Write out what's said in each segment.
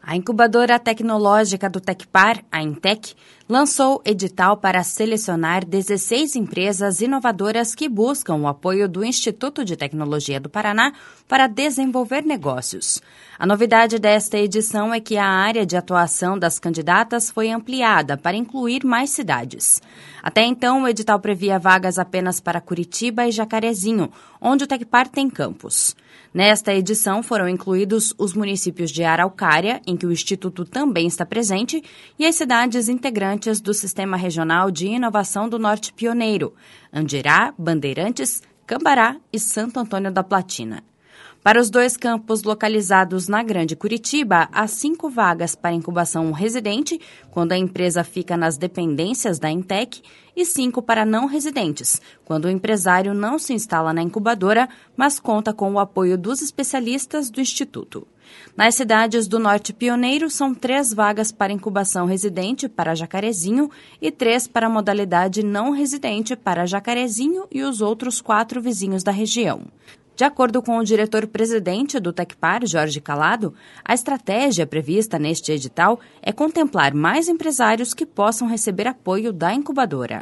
A incubadora tecnológica do Tecpar, a Intec, lançou edital para selecionar 16 empresas inovadoras que buscam o apoio do Instituto de Tecnologia do Paraná para desenvolver negócios. A novidade desta edição é que a área de atuação das candidatas foi ampliada para incluir mais cidades. Até então, o edital previa vagas apenas para Curitiba e Jacarezinho, onde o Tecpar tem campus. Nesta edição foram incluídos os municípios de Araucária, em que o Instituto também está presente, e as cidades integrantes do Sistema Regional de Inovação do Norte Pioneiro, Andirá, Bandeirantes, Cambará e Santo Antônio da Platina. Para os 2 campos localizados na Grande Curitiba, há 5 vagas para incubação residente, quando a empresa fica nas dependências da Intec, e 5 para não residentes, quando o empresário não se instala na incubadora, mas conta com o apoio dos especialistas do Instituto. Nas cidades do Norte Pioneiro, são 3 vagas para incubação residente para Jacarezinho e 3 para a modalidade não residente para Jacarezinho e os outros 4 vizinhos da região. De acordo com o diretor-presidente do Tecpar, Jorge Calado, a estratégia prevista neste edital é contemplar mais empresários que possam receber apoio da incubadora.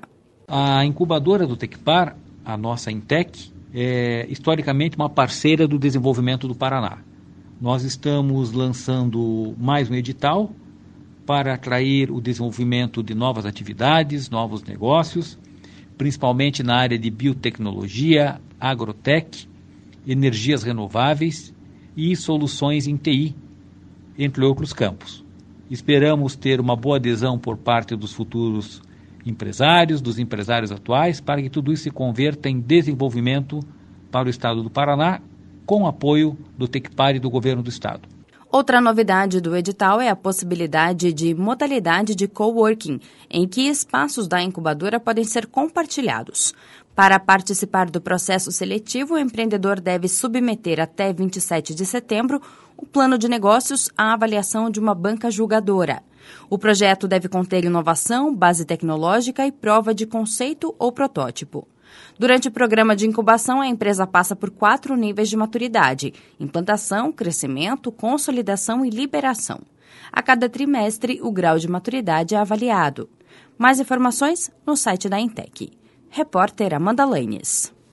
A incubadora do Tecpar, a nossa Intec, é historicamente uma parceira do desenvolvimento do Paraná. Nós estamos lançando mais um edital para atrair o desenvolvimento de novas atividades, novos negócios, principalmente na área de biotecnologia, agrotech, energias renováveis e soluções em TI, entre outros campos. Esperamos ter uma boa adesão por parte dos futuros empresários, dos empresários atuais, para que tudo isso se converta em desenvolvimento para o Estado do Paraná, com apoio do Tecpar e do Governo do Estado. Outra novidade do edital é a possibilidade de modalidade de coworking, em que espaços da incubadora podem ser compartilhados. Para participar do processo seletivo, o empreendedor deve submeter até 27 de setembro o plano de negócios à avaliação de uma banca julgadora. O projeto deve conter inovação, base tecnológica e prova de conceito ou protótipo. Durante o programa de incubação, a empresa passa por 4 níveis de maturidade: implantação, crescimento, consolidação e liberação. A cada trimestre, o grau de maturidade é avaliado. Mais informações no site da Intec. Repórter Amanda Lanes.